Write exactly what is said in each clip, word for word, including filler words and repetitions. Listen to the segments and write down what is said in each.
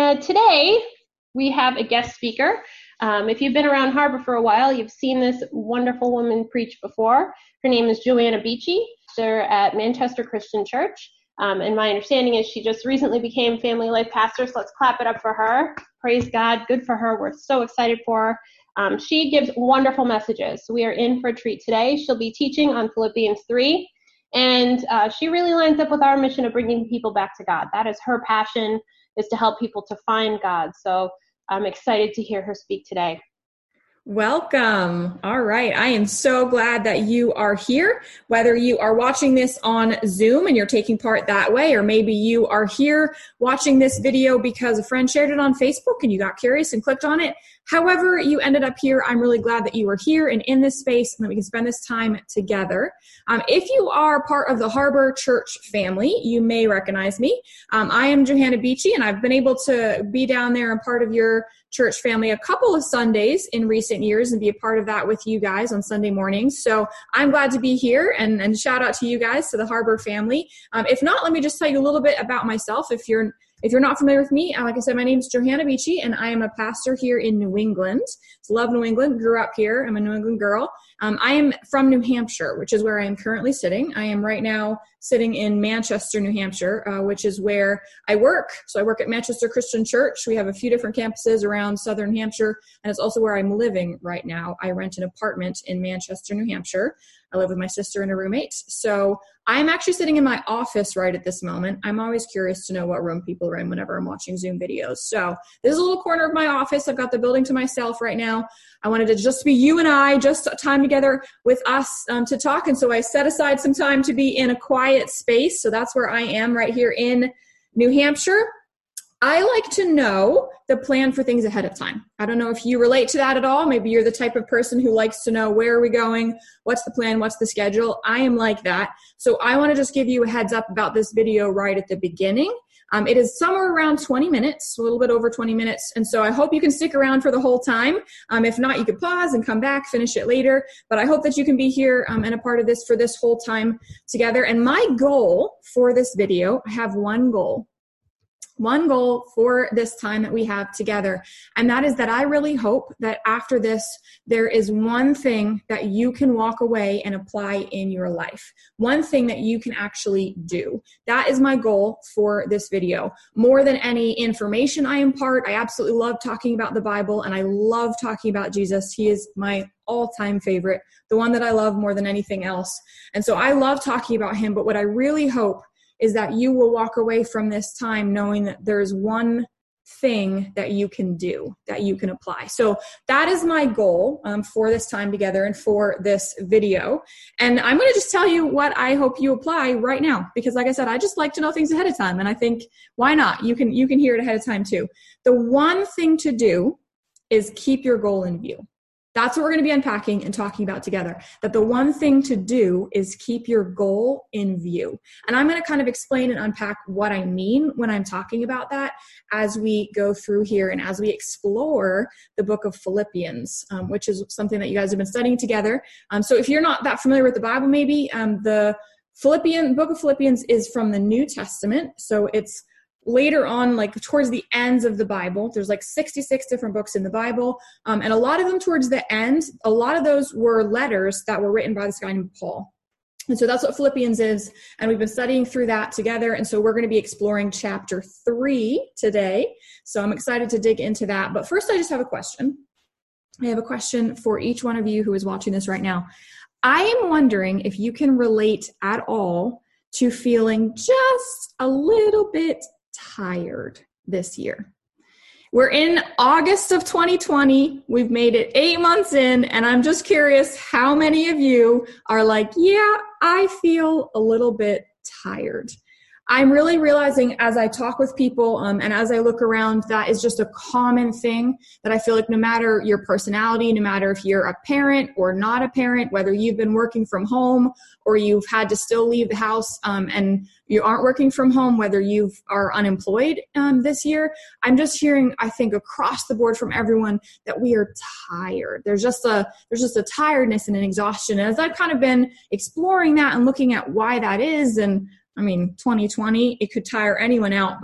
uh, today we have a guest speaker. Um, if you've been around Harbor for a while, you've seen this wonderful woman preach before. Her name is Joanna Beachy. They're at Manchester Christian Church. Um, and my understanding is she just recently became Family Life Pastor, so let's clap it up for her. Praise God. Good for her. We're so excited for her. Um, she gives wonderful messages. So we are in for a treat today. She'll be teaching on Philippians three. And uh, she really lines up with our mission of bringing people back to God. That is her passion, is to help people to find God. So I'm excited to hear her speak today. Welcome. All right. I am so glad that you are here, whether you are watching this on Zoom and you're taking part that way, or maybe you are here watching this video because a friend shared it on Facebook and you got curious and clicked on it. However you ended up here, I'm really glad that you are here and in this space and that we can spend this time together. Um, if you are part of the Harbor Church family, you may recognize me. Um, I am Joanna Beachy, and I've been able to be down there and part of your church family a couple of Sundays in recent years and be a part of that with you guys on Sunday mornings. So I'm glad to be here, and, and shout out to you guys, to the Harbor family. Um, if not, let me just tell you a little bit about myself. If you're If you're not familiar with me, like I said, my name is Joanna Beachy, and I am a pastor here in New England. So love New England, grew up here. I'm a New England girl. Um, I am from New Hampshire, which is where I am currently sitting. I am right now sitting in Manchester, New Hampshire, uh, which is where I work. So I work at Manchester Christian Church. We have a few different campuses around Southern Hampshire, and it's also where I'm living right now. I rent an apartment in Manchester, New Hampshire. I live with my sister and a roommate. So I'm actually sitting in my office right at this moment. I'm always curious to know what room people are in whenever I'm watching Zoom videos. So this is a little corner of my office. I've got the building to myself right now. I wanted to just be you and I, just time together with us um, to talk. And so I set aside some time to be in a quiet space. So that's where I am right here in New Hampshire. I like to know the plan for things ahead of time. I don't know if you relate to that at all. Maybe you're the type of person who likes to know, where are we going? What's the plan? What's the schedule? I am like that. So I want to just give you a heads up about this video right at the beginning. Um, it is somewhere around twenty minutes, a little bit over twenty minutes. And so I hope you can stick around for the whole time. Um, if not, you could pause and come back, finish it later. But I hope that you can be here um, and a part of this for this whole time together. And my goal for this video, I have one goal. One goal for this time that we have together, and that is that I really hope that after this, there is one thing that you can walk away and apply in your life. One thing that you can actually do. That is my goal for this video. More than any information I impart, I absolutely love talking about the Bible, and I love talking about Jesus. He is my all-time favorite, the one that I love more than anything else. And so I love talking about him, but what I really hope is that you will walk away from this time knowing that there's one thing that you can do, that you can apply. So that is my goal um, for this time together and for this video. And I'm going to just tell you what I hope you apply right now, because like I said, I just like to know things ahead of time. And I think, why not? You can, you can hear it ahead of time too. The one thing to do is keep your goal in view. That's what we're going to be unpacking and talking about together. That the one thing to do is keep your goal in view. And I'm going to kind of explain and unpack what I mean when I'm talking about that as we go through here and as we explore the book of Philippians, um, which is something that you guys have been studying together. Um, so if you're not that familiar with the Bible, maybe um, the Philippian book of Philippians is from the New Testament. So it's later on, like towards the ends of the Bible. There's like sixty-six different books in the Bible. Um, and a lot of them towards the end, a lot of those were letters that were written by this guy named Paul. And so that's what Philippians is. And we've been studying through that together. And so we're going to be exploring chapter three today. So I'm excited to dig into that. But first, I just have a question. I have a question for each one of you who is watching this right now. I am wondering if you can relate at all to feeling just a little bit tired this year. We're in August of twenty twenty. We've made it eight months in, and I'm just curious how many of you are like, yeah, I feel a little bit tired. I'm really realizing as I talk with people um, and as I look around, that is just a common thing that I feel like no matter your personality, no matter if you're a parent or not a parent, whether you've been working from home or you've had to still leave the house um, and you aren't working from home, whether you are unemployed um, this year, I'm just hearing, I think, across the board from everyone that we are tired. There's just a there's just a tiredness and an exhaustion. And as I've kind of been exploring that and looking at why that is, and I mean, twenty twenty, it could tire anyone out. But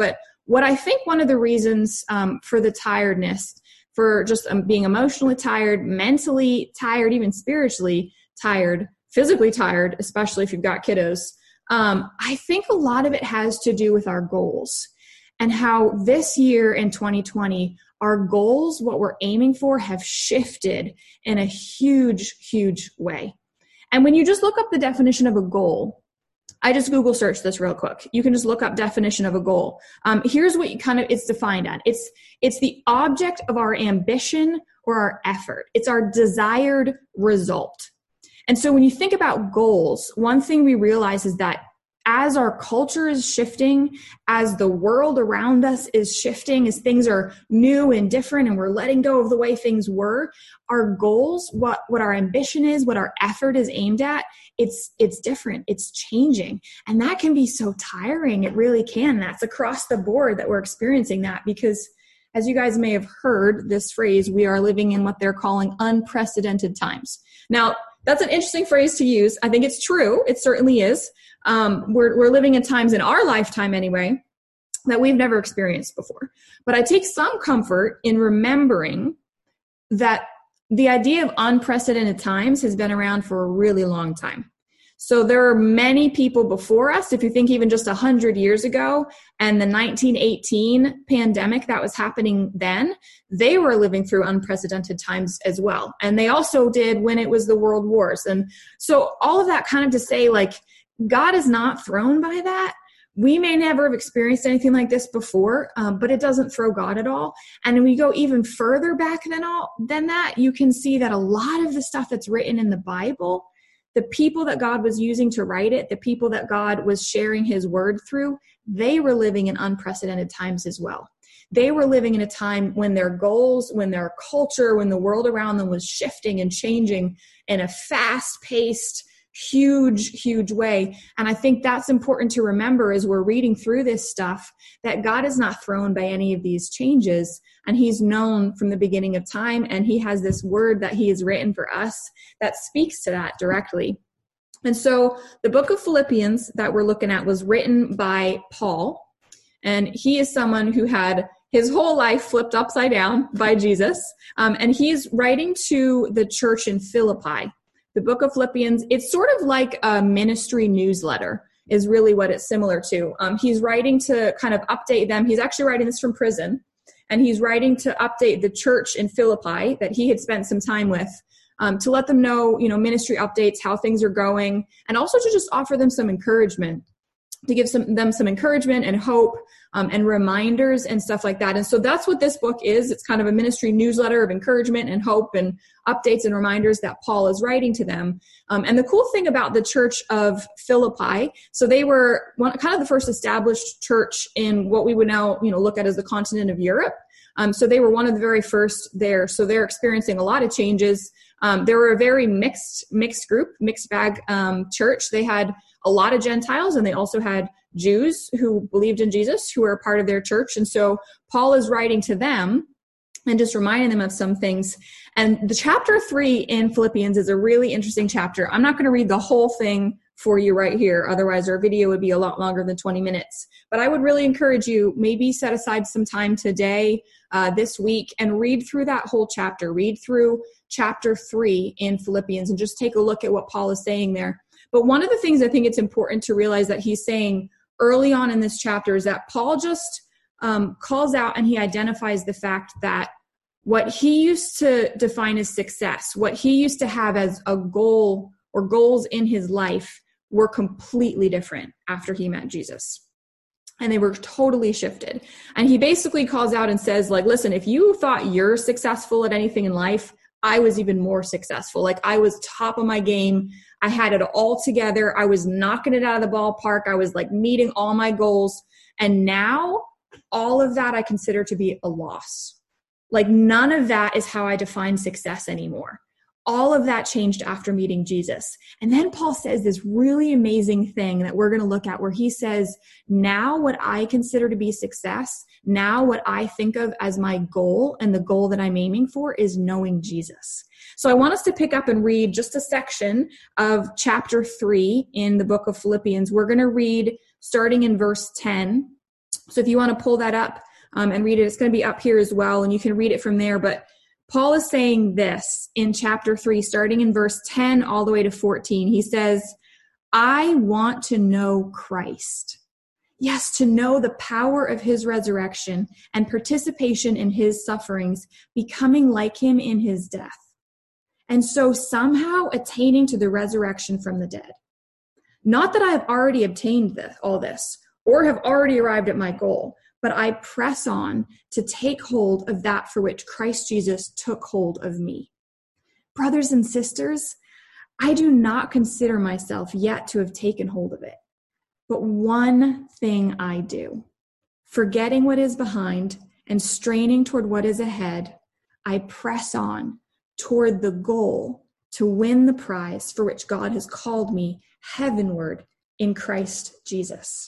what I think one of the reasons um, for the tiredness, for just um, being emotionally tired, mentally tired, even spiritually tired, physically tired, especially if you've got kiddos, um, I think a lot of it has to do with our goals and how this year in twenty twenty, our goals, what we're aiming for, have shifted in a huge, huge way. And when you just look up the definition of a goal, I just Google search this real quick. You can just look up definition of a goal. Um, here's what you kind of it's defined at. It's it's the object of our ambition or our effort. It's our desired result. And so when you think about goals, one thing we realize is that as our culture is shifting, as the world around us is shifting, as things are new and different and we're letting go of the way things were, our goals, what, what our ambition is, what our effort is aimed at, it's it's different. It's changing. And that can be so tiring. It really can. That's across the board that we're experiencing that because, as you guys may have heard this phrase, we are living in what they're calling unprecedented times. Now, that's an interesting phrase to use. I think it's true. It certainly is. Um, we're, we're living in times in our lifetime anyway that we've never experienced before. But I take some comfort in remembering that the idea of unprecedented times has been around for a really long time. So there are many people before us, if you think even just one hundred years ago, and the nineteen eighteen pandemic that was happening then, they were living through unprecedented times as well. And they also did when it was the world wars. And so all of that kind of to say, like, God is not thrown by that. We may never have experienced anything like this before, um, but it doesn't throw God at all. And when we go even further back than all than that, you can see that a lot of the stuff that's written in the Bible, the people that God was using to write it, the people that God was sharing his word through, they were living in unprecedented times as well. They were living in a time when their goals, when their culture, when the world around them was shifting and changing in a fast-paced, huge, huge way. And I think that's important to remember as we're reading through this stuff, that God is not thrown by any of these changes. And he's known from the beginning of time. And he has this word that he has written for us that speaks to that directly. And so the book of Philippians that we're looking at was written by Paul. And he is someone who had his whole life flipped upside down by Jesus. Um, and he's writing to the church in Philippi. The book of Philippians, it's sort of like a ministry newsletter is really what it's similar to. Um, he's writing to kind of update them. He's actually writing this from prison, and he's writing to update the church in Philippi that he had spent some time with, um, to let them know, you know, ministry updates, how things are going, and also to just offer them some encouragement, to give some, them some encouragement and hope um, and reminders and stuff like that. And so that's what this book is. It's kind of a ministry newsletter of encouragement and hope and updates and reminders that Paul is writing to them. Um, and the cool thing about the church of Philippi, so they were one, kind of the first established church in what we would now, you know, look at as the continent of Europe. Um, so they were one of the very first there. So they're experiencing a lot of changes. Um, they were a very mixed, mixed group, mixed bag um, church. They had a lot of Gentiles, and they also had Jews who believed in Jesus, who were a part of their church. And so Paul is writing to them and just reminding them of some things. And the chapter three in Philippians is a really interesting chapter. I'm not going to read the whole thing for you right here. Otherwise, our video would be a lot longer than twenty minutes. But I would really encourage you, maybe set aside some time today, uh, this week, and read through that whole chapter. Read through chapter three in Philippians and just take a look at what Paul is saying there. But one of the things I think it's important to realize that he's saying early on in this chapter is that Paul just um, calls out and he identifies the fact that what he used to define as success, what he used to have as a goal or goals in his life, were completely different after he met Jesus. And they were totally shifted. And he basically calls out and says, like, listen, if you thought you're successful at anything in life, I was even more successful. Like, I was top of my game. I had it all together. I was knocking it out of the ballpark. I was like meeting all my goals. And now all of that I consider to be a loss. Like, none of that is how I define success anymore. All of that changed after meeting Jesus. And then Paul says this really amazing thing that we're going to look at, where he says, now what I consider to be success, now what I think of as my goal and the goal that I'm aiming for is knowing Jesus. So I want us to pick up and read just a section of chapter three in the book of Philippians. We're going to read starting in verse ten. So if you want to pull that up um, and read it, it's going to be up here as well, and you can read it from there. But Paul is saying this in chapter three, starting in verse ten all the way to fourteen. He says, I want to know Christ. Yes, to know the power of his resurrection and participation in his sufferings, becoming like him in his death. And so somehow attaining to the resurrection from the dead. Not that I have already obtained this, all this, or have already arrived at my goal, but I press on to take hold of that for which Christ Jesus took hold of me. Brothers and sisters, I do not consider myself yet to have taken hold of it. But one thing I do, forgetting what is behind and straining toward what is ahead, I press on toward the goal to win the prize for which God has called me heavenward in Christ Jesus.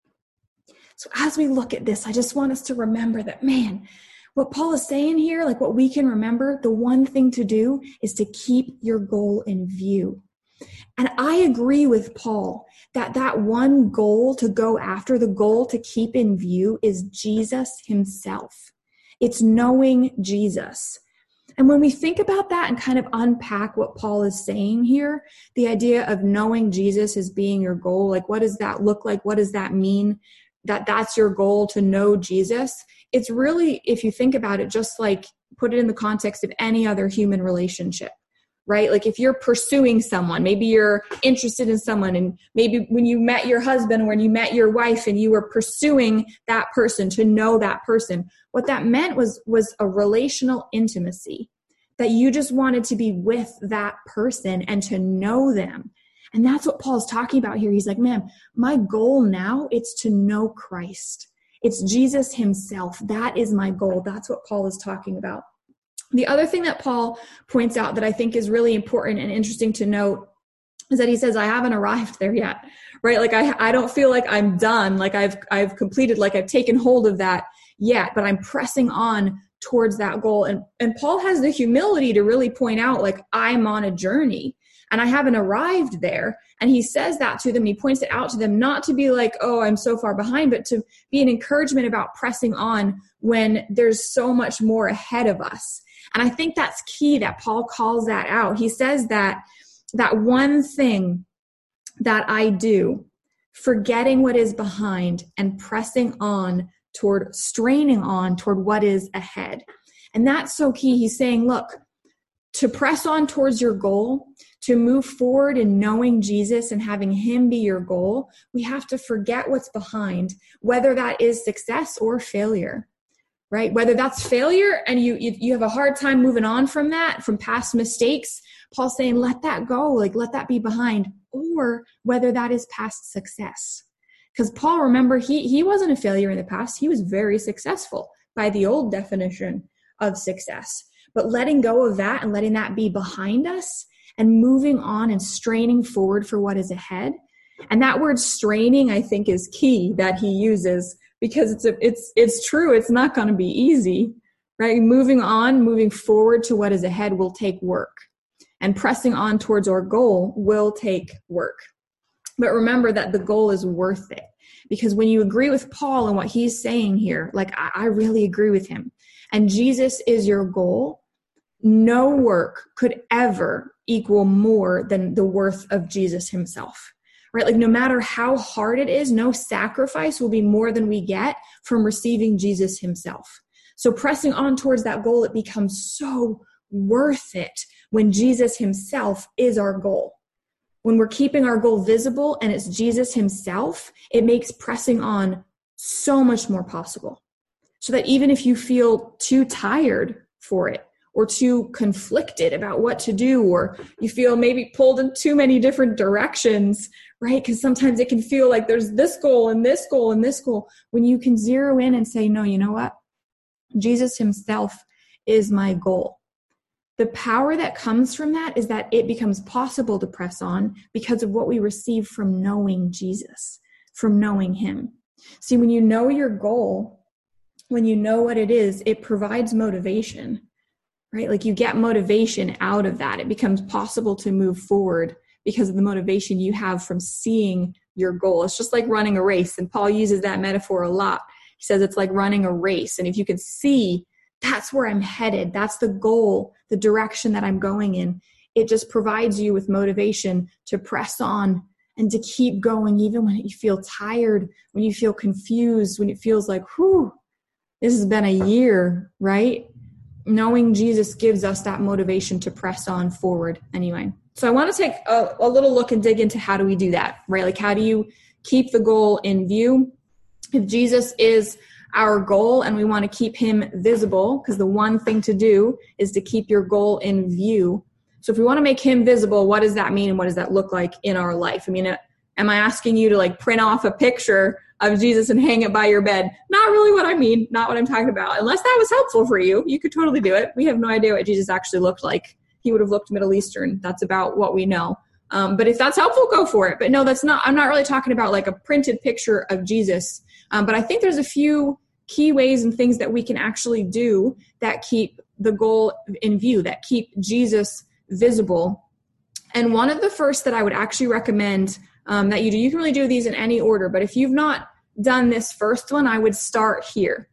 So as we look at this, I just want us to remember that, man, what Paul is saying here, like what we can remember, the one thing to do is to keep your goal in view. And I agree with Paul that that one goal to go after, the goal to keep in view, is Jesus himself. It's knowing Jesus. And when we think about that and kind of unpack what Paul is saying here, the idea of knowing Jesus as being your goal, like what does that look like? What does that mean? That that's your goal, to know Jesus? It's really, if you think about it, just like put it in the context of any other human relationship, right? Like if you're pursuing someone, maybe you're interested in someone, and maybe when you met your husband or when you met your wife and you were pursuing that person to know that person, what that meant was, was a relational intimacy, that you just wanted to be with that person and to know them. And that's what Paul's talking about here. He's like, man, my goal now, it's to know Christ. It's Jesus himself. That is my goal. That's what Paul is talking about. The other thing that Paul points out that I think is really important and interesting to note is that he says, I haven't arrived there yet, right? Like I, I don't feel like I'm done. Like I've, I've completed, like I've taken hold of that yet, but I'm pressing on towards that goal. And, and Paul has the humility to really point out, like, I'm on a journey. And I haven't arrived there. And he says that to them. He points it out to them, not to be like, oh, I'm so far behind, but to be an encouragement about pressing on when there's so much more ahead of us. And I think that's key that Paul calls that out. He says that that one thing that I do, forgetting what is behind and pressing on toward, straining on toward what is ahead. And that's so key. He's saying, look, to press on towards your goal, to move forward in knowing Jesus and having him be your goal, we have to forget what's behind, whether that is success or failure, right? Whether that's failure and you, you, you have a hard time moving on from that, from past mistakes, Paul's saying, let that go, like let that be behind, or whether that is past success. Because Paul, remember, he, he wasn't a failure in the past. He was very successful by the old definition of success. But letting go of that and letting that be behind us and moving on and straining forward for what is ahead. And that word straining, I think, is key that he uses, because it's a, it's it's true. It's not going to be easy, right? Moving on, moving forward to what is ahead will take work. And pressing on towards our goal will take work. But remember that the goal is worth it. Because when you agree with Paul and what he's saying here, like I, I really agree with him, and Jesus is your goal, no work could ever equal more than the worth of Jesus himself, right? Like no matter how hard it is, no sacrifice will be more than we get from receiving Jesus himself. So pressing on towards that goal, it becomes so worth it when Jesus himself is our goal. When we're keeping our goal visible and it's Jesus himself, it makes pressing on so much more possible. So that even if you feel too tired for it, or too conflicted about what to do, or you feel maybe pulled in too many different directions, right? Because sometimes it can feel like there's this goal and this goal and this goal. When you can zero in and say, no, you know what? Jesus himself is my goal. The power that comes from that is that it becomes possible to press on because of what we receive from knowing Jesus, from knowing him. See, when you know your goal, when you know what it is, it provides motivation. Right? Like you get motivation out of that. It becomes possible to move forward because of the motivation you have from seeing your goal. It's just like running a race. And Paul uses that metaphor a lot. He says it's like running a race. And if you can see that's where I'm headed, that's the goal, the direction that I'm going in, it just provides you with motivation to press on and to keep going, even when you feel tired, when you feel confused, when it feels like, whew, this has been a year, right? Knowing Jesus gives us that motivation to press on forward anyway. So I want to take a, a little look and dig into how do we do that, right? Like, how do you keep the goal in view? If Jesus is our goal and we want to keep him visible, because the one thing to do is to keep your goal in view. So if we want to make him visible, what does that mean? And what does that look like in our life? I mean, uh, am I asking you to like print off a picture of Jesus and hang it by your bed? Not really what I mean, not what I'm talking about. Unless that was helpful for you, you could totally do it. We have no idea what Jesus actually looked like. He would have looked Middle Eastern. That's about what we know. Um, but if that's helpful, go for it. But no, that's not, I'm not really talking about like a printed picture of Jesus. Um, but I think there's a few key ways and things that we can actually do that keep the goal in view, that keep Jesus visible. And one of the first that I would actually recommend um, that you do, you can really do these in any order, but if you've not done this first one, I would start here.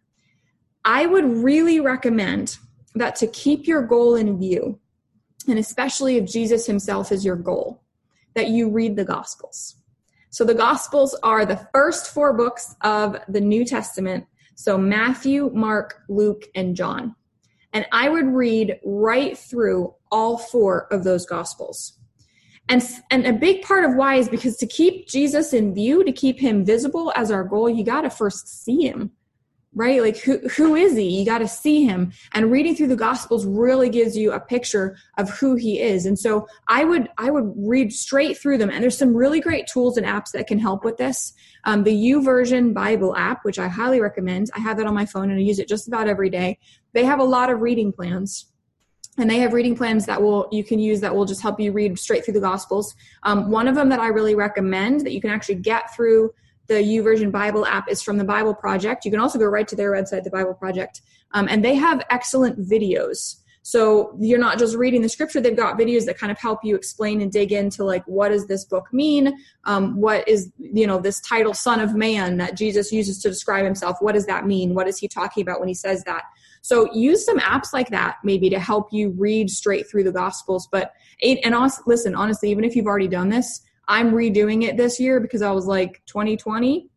I would really recommend that to keep your goal in view, and especially if Jesus himself is your goal, that you read the Gospels. So the Gospels are the first four books of the New Testament. So Matthew, Mark, Luke, and John. And I would read right through all four of those Gospels. And, and a big part of why is because to keep Jesus in view, to keep him visible as our goal, you got to first see him, right? Like, who who is he? You got to see him. And reading through the Gospels really gives you a picture of who he is. And so I would I would read straight through them. And there's some really great tools and apps that can help with this. Um, the YouVersion Bible app, which I highly recommend. I have that on my phone and I use it just about every day. They have a lot of reading plans. And they have reading plans that will you can use that will just help you read straight through the Gospels. Um, one of them that I really recommend that you can actually get through the YouVersion Bible app is from the Bible Project. You can also go right to their website, the Bible Project. Um, and they have excellent videos. So you're not just reading the scripture. They've got videos that kind of help you explain and dig into, like, what does this book mean? Um, what is, you know, this title, Son of Man, that Jesus uses to describe himself? What does that mean? What is he talking about when he says that? So use some apps like that maybe to help you read straight through the Gospels. But, and also, listen, honestly, even if you've already done this, I'm redoing it this year because I was like, twenty twenty,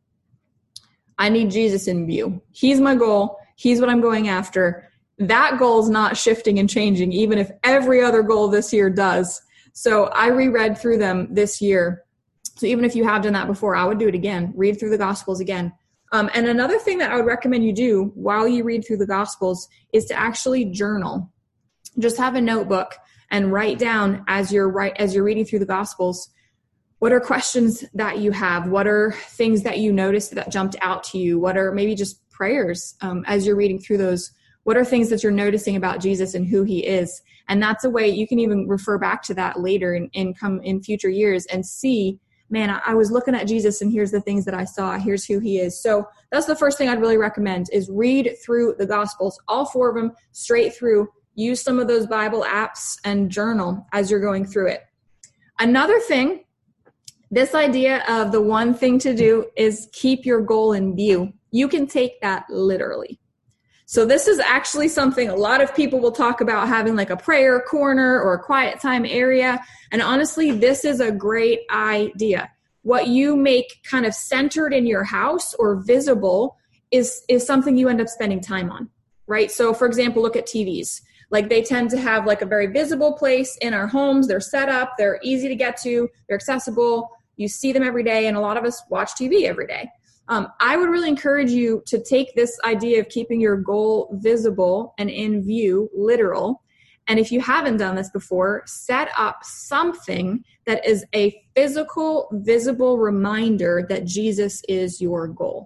I need Jesus in view. He's my goal. He's what I'm going after. That goal is not shifting and changing, even if every other goal this year does. So I reread through them this year. So even if you have done that before, I would do it again. Read through the Gospels again. Um, and another thing that I would recommend you do while you read through the Gospels is to actually journal. Just have a notebook and write down as you're right as you're reading through the Gospels, what are questions that you have? What are things that you noticed that jumped out to you? What are maybe just prayers um, as you're reading through those? What are things that you're noticing about Jesus and who he is? And that's a way you can even refer back to that later and, and come in future years and see, man, I, I was looking at Jesus and here's the things that I saw. Here's who he is. So that's the first thing I'd really recommend is read through the Gospels, all four of them straight through. Use some of those Bible apps and journal as you're going through it. Another thing, this idea of the one thing to do is keep your goal in view. You can take that literally. So this is actually something a lot of people will talk about, having like a prayer corner or a quiet time area. And honestly, this is a great idea. What you make kind of centered in your house or visible is, is something you end up spending time on, right? So for example, look at T Vs. Like they tend to have like a very visible place in our homes. They're set up, they're easy to get to, they're accessible. You see them every day, and a lot of us watch T V every day. Um, I would really encourage you to take this idea of keeping your goal visible and in view literal. And if you haven't done this before, set up something that is a physical, visible reminder that Jesus is your goal.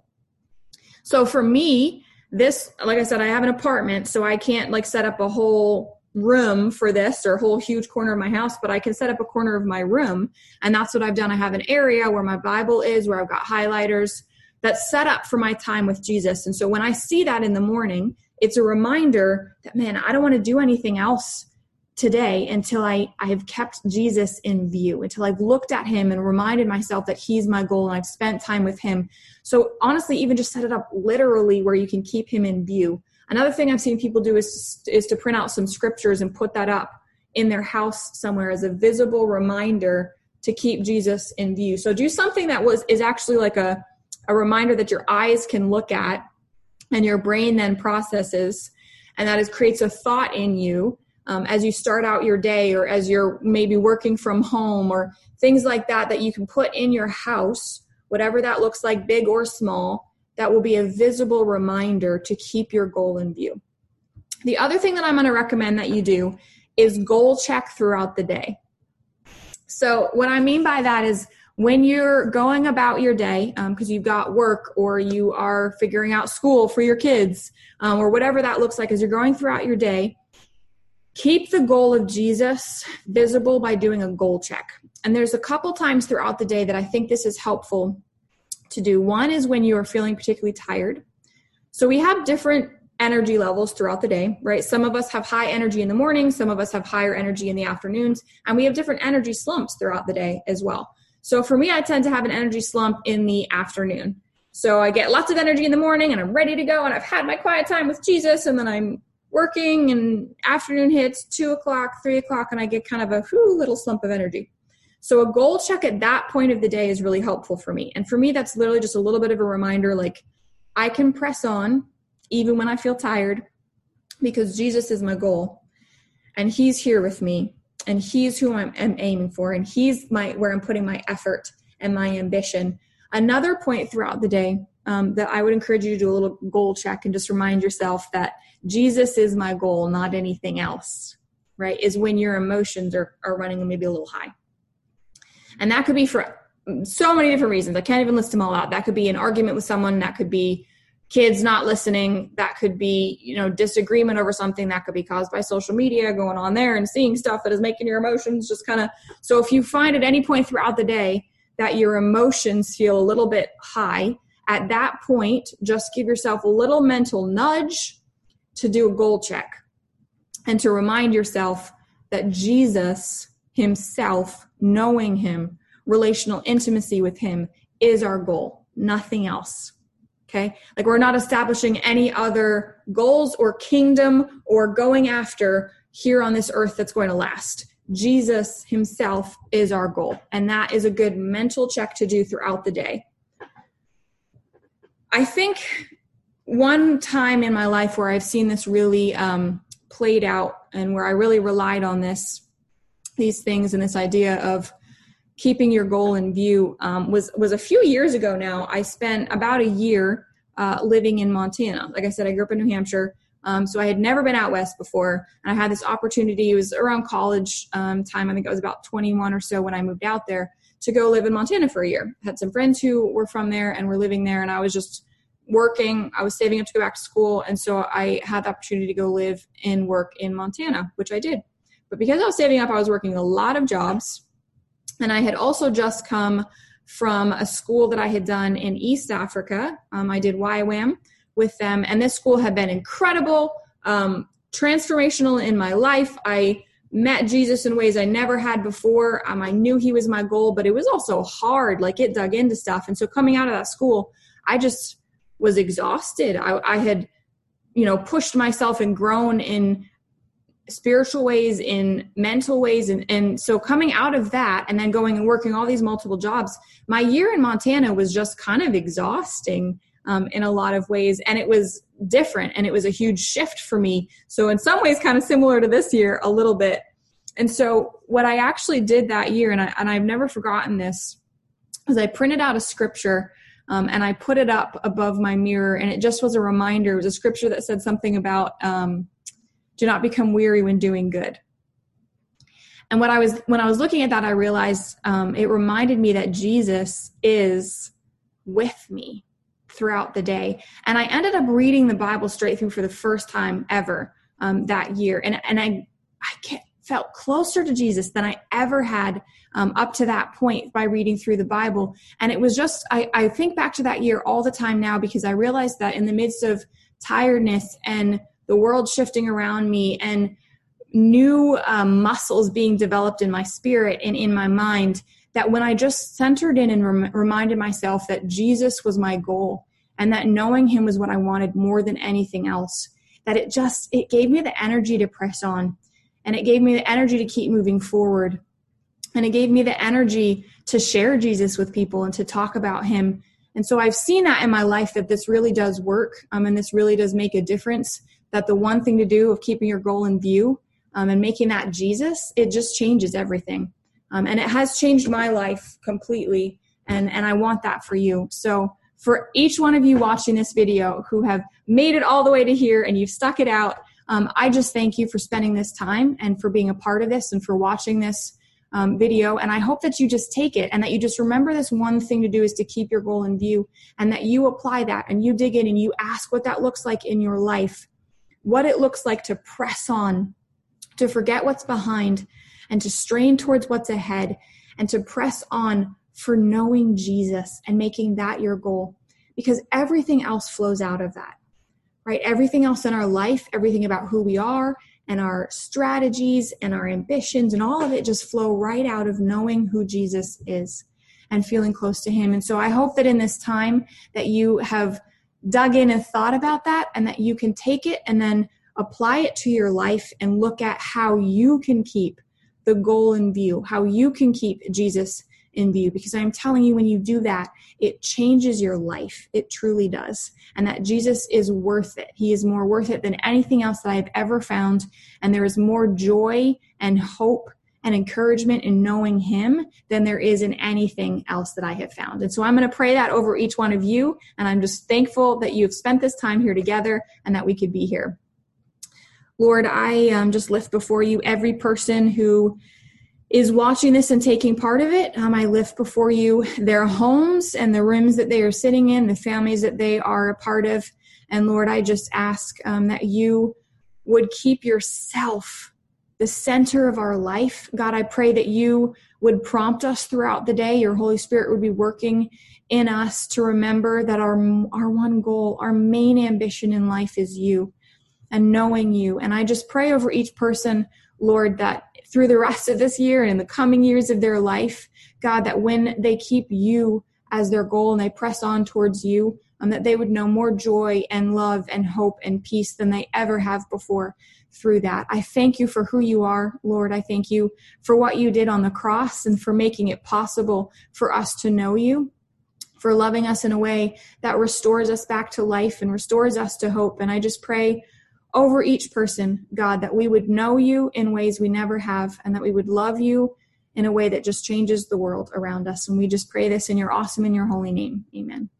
So for me, this, like I said, I have an apartment, so I can't like set up a whole room for this or a whole huge corner of my house, but I can set up a corner of my room. And that's what I've done. I have an area where my Bible is, where I've got highlighters that's set up for my time with Jesus. And so when I see that in the morning, it's a reminder that, man, I don't want to do anything else today until I, I have kept Jesus in view, until I've looked at him and reminded myself that he's my goal and I've spent time with him. So honestly, even just set it up literally where you can keep him in view. Another thing I've seen people do is, is to print out some scriptures and put that up in their house somewhere as a visible reminder to keep Jesus in view. So do something that was is actually like a, a reminder that your eyes can look at and your brain then processes, and that is creates a thought in you um, as you start out your day, or as you're maybe working from home, or things like that, that you can put in your house, whatever that looks like, big or small, that will be a visible reminder to keep your goal in view. The other thing that I'm going to recommend that you do is goal check throughout the day. So what I mean by that is when you're going about your day, because um, you've got work, or you are figuring out school for your kids, um, or whatever that looks like, as you're going throughout your day, keep the goal of Jesus visible by doing a goal check. And there's a couple times throughout the day that I think this is helpful to do. One is when you are feeling particularly tired. So we have different energy levels throughout the day, right? Some of us have high energy in the morning, some of us have higher energy in the afternoons, and we have different energy slumps throughout the day as well. So for me, I tend to have an energy slump in the afternoon. So I get lots of energy in the morning and I'm ready to go and I've had my quiet time with Jesus, and then I'm working and afternoon hits two o'clock, three o'clock, and I get kind of a whew, little slump of energy. So a goal check at that point of the day is really helpful for me. And for me, that's literally just a little bit of a reminder, like I can press on even when I feel tired, because Jesus is my goal and he's here with me. And he's who I'm, I'm aiming for, and he's my where I'm putting my effort and my ambition. Another point throughout the day um, that I would encourage you to do a little goal check and just remind yourself that Jesus is my goal, not anything else, right, is when your emotions are, are running maybe a little high. And that could be for so many different reasons. I can't even list them all out. That could be an argument with someone. That could be kids not listening. That could be, you know, disagreement over something. That could be caused by social media, going on there and seeing stuff that is making your emotions just kind of. So if you find at any point throughout the day that your emotions feel a little bit high, at that point, just give yourself a little mental nudge to do a goal check and to remind yourself that Jesus himself, knowing him, relational intimacy with him is our goal, nothing else. Okay. Like we're not establishing any other goals or kingdom or going after here on this earth that's going to last. Jesus himself is our goal. And that is a good mental check to do throughout the day. I think one time in my life where I've seen this really um, played out and where I really relied on this, these things and this idea of keeping your goal in view um, was, was a few years ago now. I spent about a year uh, living in Montana. Like I said, I grew up in New Hampshire. Um, so I had never been out west before. And I had this opportunity. It was around college um, time. I think I was about twenty-one or so when I moved out there to go live in Montana for a year. I had some friends who were from there and were living there. And I was just working. I was saving up to go back to school. And so I had the opportunity to go live and work in Montana, which I did. But because I was saving up, I was working a lot of jobs. And I had also just come from a school that I had done in East Africa. Um, I did Y WAM with them. And this school had been incredible, um, transformational in my life. I met Jesus in ways I never had before. Um, I knew he was my goal, but it was also hard. Like it dug into stuff. And so coming out of that school, I just was exhausted. I, I had, you know, pushed myself and grown in spiritual ways, in mental ways. And, and so coming out of that and then going and working all these multiple jobs, my year in Montana was just kind of exhausting um, in a lot of ways. And it was different and it was a huge shift for me. So in some ways, kind of similar to this year a little bit. And so what I actually did that year, and, I, and I've never forgotten this, is I printed out a scripture um, and I put it up above my mirror. And it just was a reminder. It was a scripture that said something about, um, do not become weary when doing good. And what I was, when I was looking at that, I realized um, it reminded me that Jesus is with me throughout the day. And I ended up reading the Bible straight through for the first time ever um, that year. And, and I, I felt closer to Jesus than I ever had um, up to that point by reading through the Bible. And it was just, I, I think back to that year all the time now, because I realized that in the midst of tiredness and the world shifting around me and new um, muscles being developed in my spirit and in my mind, that when I just centered in and rem- reminded myself that Jesus was my goal and that knowing him was what I wanted more than anything else, that it just, it gave me the energy to press on, and it gave me the energy to keep moving forward. And it gave me the energy to share Jesus with people and to talk about him. And so I've seen that in my life, that this really does work, um, and this really does make a difference, that the one thing to do of keeping your goal in view um, and making that Jesus, it just changes everything. Um, and it has changed my life completely, and, and I want that for you. So for each one of you watching this video who have made it all the way to here and you've stuck it out, um, I just thank you for spending this time and for being a part of this and for watching this Um, video. And I hope that you just take it and that you just remember this one thing to do is to keep your goal in view, and that you apply that and you dig in and you ask what that looks like in your life, what it looks like to press on, to forget what's behind and to strain towards what's ahead, and to press on for knowing Jesus and making that your goal, because everything else flows out of that, right? Everything else in our life, everything about who we are, and our strategies and our ambitions and all of it just flow right out of knowing who Jesus is and feeling close to him. And so I hope that in this time that you have dug in and thought about that, and that you can take it and then apply it to your life and look at how you can keep the goal in view, how you can keep Jesus in view. Because I'm telling you, when you do that, it changes your life. It truly does. And that Jesus is worth it. He is more worth it than anything else that I've ever found. And there is more joy and hope and encouragement in knowing him than there is in anything else that I have found. And so I'm going to pray that over each one of you. And I'm just thankful that you've spent this time here together and that we could be here. Lord, I um, just lift before you every person who is watching this and taking part of it. Um, I lift before you their homes and the rooms that they are sitting in, the families that they are a part of. And Lord, I just ask um, that you would keep yourself the center of our life. God, I pray that you would prompt us throughout the day. Your Holy Spirit would be working in us to remember that our, our one goal, our main ambition in life is you and knowing you. And I just pray over each person, Lord, that through the rest of this year and in the coming years of their life, God, that when they keep you as their goal and they press on towards you, um, that they would know more joy and love and hope and peace than they ever have before through that. I thank you for who you are, Lord. I thank you for what you did on the cross and for making it possible for us to know you, for loving us in a way that restores us back to life and restores us to hope. And I just pray over each person, God, that we would know you in ways we never have, and that we would love you in a way that just changes the world around us. And we just pray this in your awesome and your holy name. Amen.